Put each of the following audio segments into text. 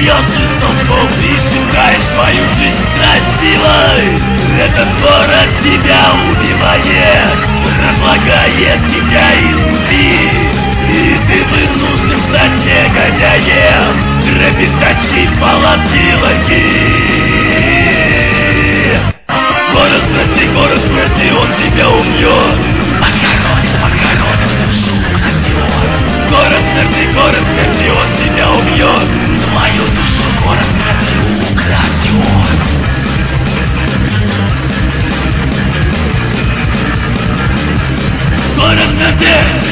Смеешься с толком и считаешь свою жизнь красивой. Этот город тебя убивает, разлагает тебя изнутри. И ты вынужден стать негодяем, грабить тачки, полотилоки. Город смерти, он тебя убьет. Похоронит, душу украдет. Город смерти, он тебя убьет. Твою душу город смерти украдет. Город смерти.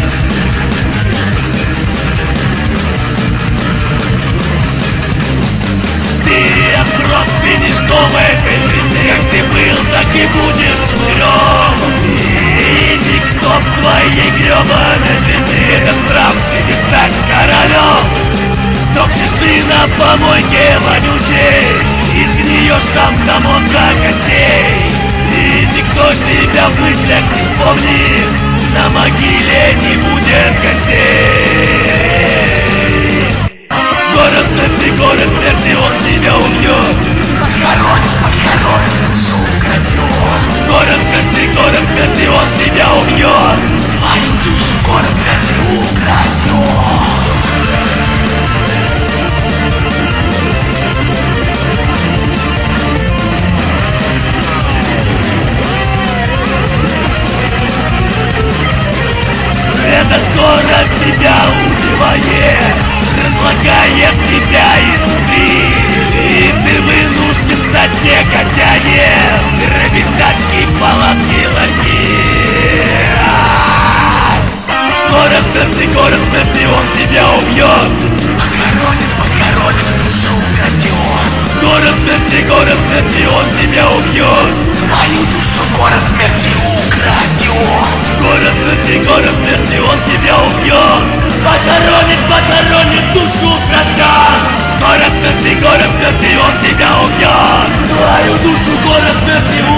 Что в этой жизни, как ты был, так и будешь чмырем. И никто в твоей гребаной жизни этот прав будет стать королем. Сдохнешь ты на помойке вонючей и сгниешь там домом до костей. И никто тебя в мыслях не вспомнит, на могиле не будет костей. Город смерти, он тебя убьет. Похоронит, душу украдет. Город смерти, он тебя убьет. Твою душу город смерти украдет. Этот город тебя убивает, разлагает тебя изнутри. И ты вынужден стать негодяем, грабить тачки, палатки, ларьки. Город смерти, он тебя убьет. Похоронит, душу украдет. Город смерти, он тебя убьет. Твою душу город смерти украдет. Город смерти, он тебя убьет. Похоронит, душу украдет. Город смерти, он тебя убьет. Твою душу город смерти